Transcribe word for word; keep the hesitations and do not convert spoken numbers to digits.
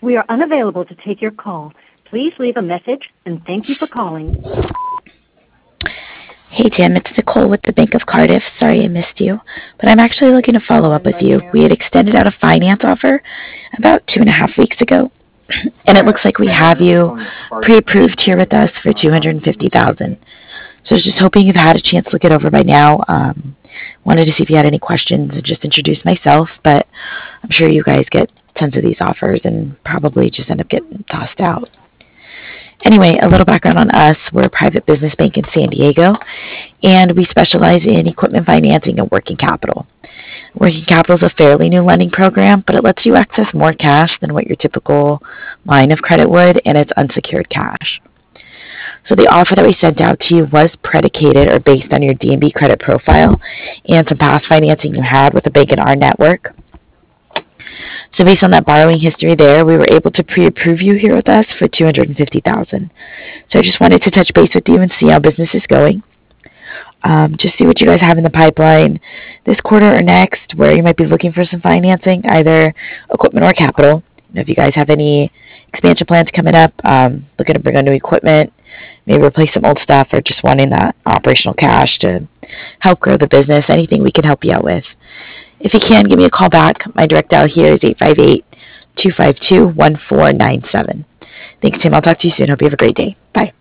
we are unavailable to take your call. Please leave a message, and thank you for calling. Hey Tim, it's Nicole with the Bank of Cardiff. Sorry I missed you, but I'm actually looking to follow up with you. We had extended out a finance offer about two and a half weeks ago, and it looks like we have you pre-approved here with us for two hundred fifty thousand dollars. So I was just hoping you've had a chance to look it over by now. Um, wanted to see if you had any questions and just introduce myself, but I'm sure you guys get tons of these offers and probably just end up getting tossed out. Anyway, a little background on us. We're a private business bank in San Diego, and we specialize in equipment financing and working capital. Working capital is a fairly new lending program, but it lets you access more cash than what your typical line of credit would, and it's unsecured cash. So the offer that we sent out to you was predicated or based on your D and B credit profile and some past financing you had with a bank in our network. So based on that borrowing history there, we were able to pre-approve you here with us for two hundred fifty thousand dollars. So I just wanted to touch base with you and see how business is going. Um, just see what you guys have in the pipeline this quarter or next, where you might be looking for some financing, either equipment or capital. You know, if you guys have any expansion plans coming up, um, looking to bring on new equipment, maybe replace some old stuff, or just wanting that operational cash to help grow the business, anything we can help you out with. If you can, give me a call back. My direct dial here is eight five eight, two five two, one four nine seven. Thanks, Tim. I'll talk to you soon. Hope you have a great day. Bye.